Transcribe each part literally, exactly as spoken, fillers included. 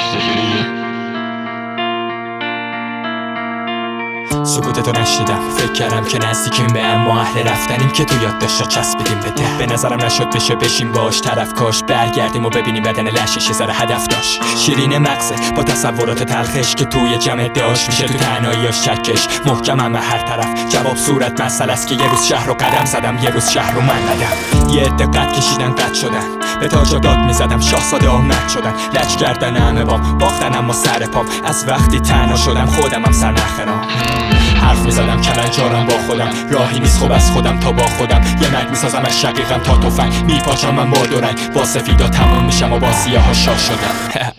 سکوتتو نشیدم، فکر کردم که نزدیکیم به اما اهل رفتنیم که تو یادداشتا چسبیدیم به ده. به نظرم نشد بشه بشیم باش طرف کاش برگردیم و ببینیم بدن لشش یه ذره هدف داشت. شیرین مغزه با تصورات تلخش که توی جمع داشت میشه تو تنهاییاش چکش. محکمم هر طرف جواب صورت مسئله است که یه روز شهر رو قدم زدم، یه روز شهر رو من ندم. یه عده قد کشیدن قد شدن، به تاج و داد میزدم شاهزاده آمد شدن. لج کردن همه بام باختن اما سر پام، از وقتی تنها شدم خودم هم سر نخرام. حرف میزدم کلنجارم با خودم، راهی نیست خوب از خودم تا با خودم. یه مرگ میسازم از شقیقم تا تفنگ، میپاچم من با دو رنگ. با سفیدا تمام میشم و با سیاها شاه شدم.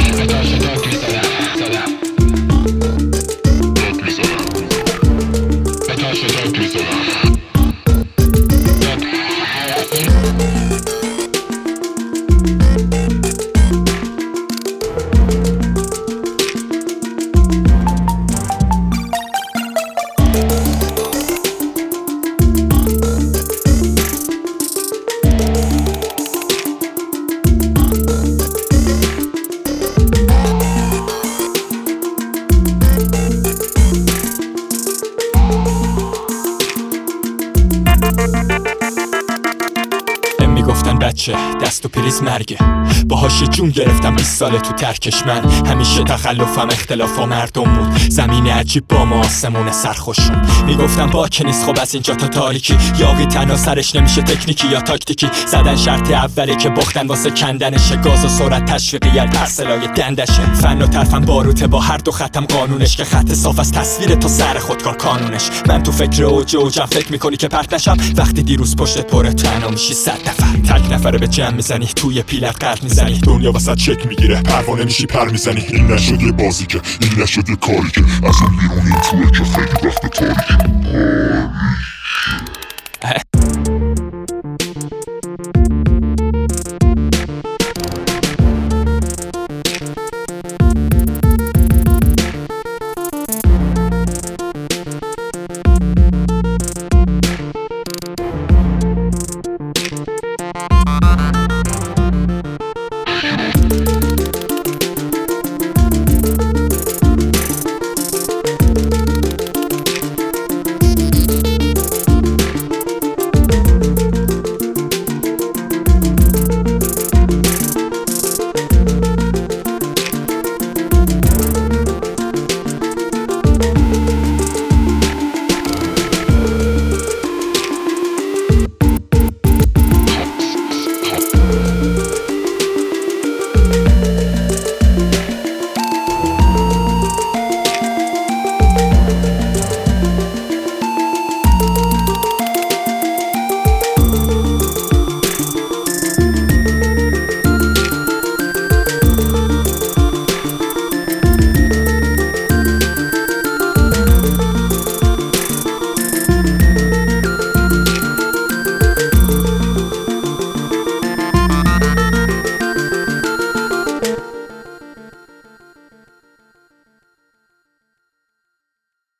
میگفتن بچه دست و پریز مرگه، باهاش جون گرفتم بیست ساله تو ترکش. من همیشه تخلفم اختلاف و مردم بود، زمین عجیب با ما آسمون سرخوشون. میگفتم باک نیست خب از اینجا تا تاریکی، یاقی تنها سرش نمیشه تکنیکی یا تاکتیکی. زدن شرط اوله که بختن واسه کندنشه، گاز و سرعت تشویقیت پرسلای دندشه. فن و طرفم باروته با هر دو خطم قانونش، که خط صاف از تصویر تو سر خودکار کانونش. من تو فکر اوج اوجم، فکر میکنی که پرت نشم وقتی دیروز پشت پره تنها میشی صد نفر. تک نفره به جمع میزنی، توی پیلت قرد میزنی، دنیا وسط چک میگیره پروانه میشی پر میزنی. این نشد یه بازی که، این نشد یه کاری که از اون بیرون این توه که خیلی وقت تاریکی.